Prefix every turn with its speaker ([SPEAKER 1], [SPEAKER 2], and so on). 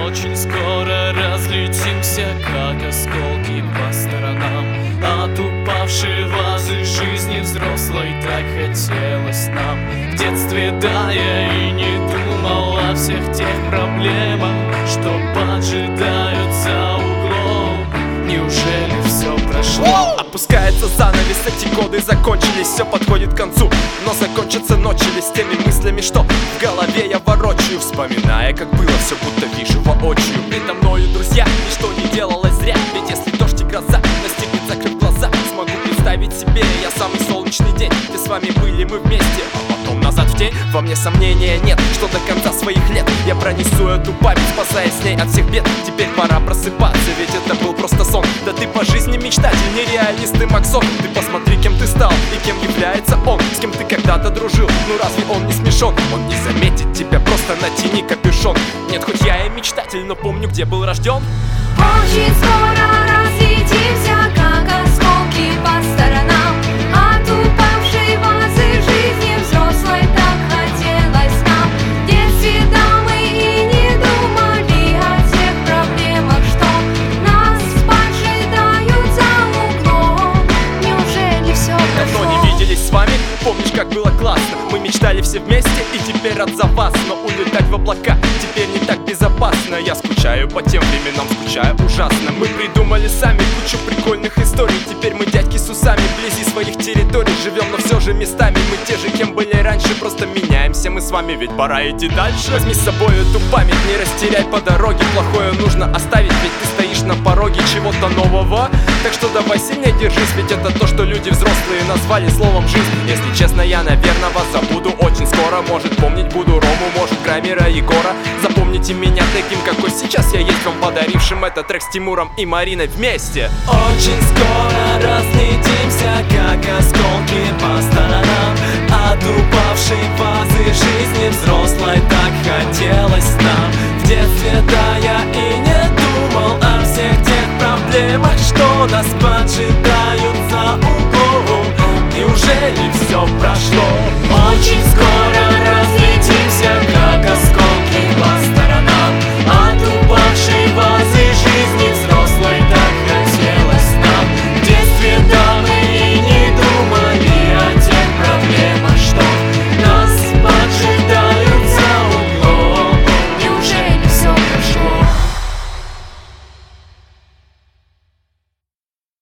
[SPEAKER 1] Очень скоро разлетимся, как осколки по сторонам. От упавшей вазы жизни взрослой так хотелось нам. В детстве, да, я и не думал о всех тех проблемах, что поджидают за углом. Неужели все прошло?
[SPEAKER 2] Опускается занавес, эти годы закончились, все подходит к концу. Но закончатся ночи ли с теми мыслями, что в голове я ворочаю, вспоминая, как было, все будто вижу воочию. Предо мною, друзья, ничто не делалось зря. Ведь если дождь и гроза настигнет, закрыв глаза, смогу представить себе я самый солнечный день, где с вами были мы вместе, а потом назад в тень. Во мне сомнения нет, что до конца своих лет я пронесу эту память, спасаясь с ней от всех бед. Теперь пора просыпаться, ведь это был просто сон. Да ты по жизни мечтатель, нереалист и Максон. Ты посмотри, кем ты стал и кем является он. С кем ты когда-то дружил, ну разве он не смешон? Он не заметит тебя, просто натяни капюшон. Нет, хоть я и мечтатель, но помню, где был рожден.
[SPEAKER 3] Очень скоро разлетимся, как осколки по сторонам. От упавшей вазы жизни взрослой так хотелось нам. В детстве, да, мы и не думали о тех проблемах, что нас поджидают за углом. Неужели все прошло?
[SPEAKER 2] Давно не виделись с вами, помнишь, как было классно? Мы мечтали все вместе, и теперь рад за вас. Но улетать в облака теперь не так безопасно. Я скучаю по тем временам, скучаю ужасно. Мы придумали сами кучу прикольных историй. Теперь мы дядьки с усами, вблизи своих территорий живем, но все же местами мы те же, кем были раньше. Просто меняемся мы с вами, ведь пора идти дальше. Возьми с собой эту память, не растеряй по дороге. Плохое нужно оставить, ведь ты стоишь на пороге чего-то нового. Так что давай сильнее держись, ведь это то, что люди взрослые назвали словом жизнь. Если честно, я, наверное, вас забуду очень скоро. Может, помнить буду Рому, может, Крамера, Егора. Запомните меня таким, какой сейчас я есть, вам подарившим этот трек с Тимуром и Мариной вместе.
[SPEAKER 1] Очень скоро разлетимся, как осколки по сторонам. От упавшей фазы жизни взрослой так хотелось нам. В детстве, да, я и не думал о всех тех проблемах, что нас поджидают за углом. Неужели все прошло? Очень скоро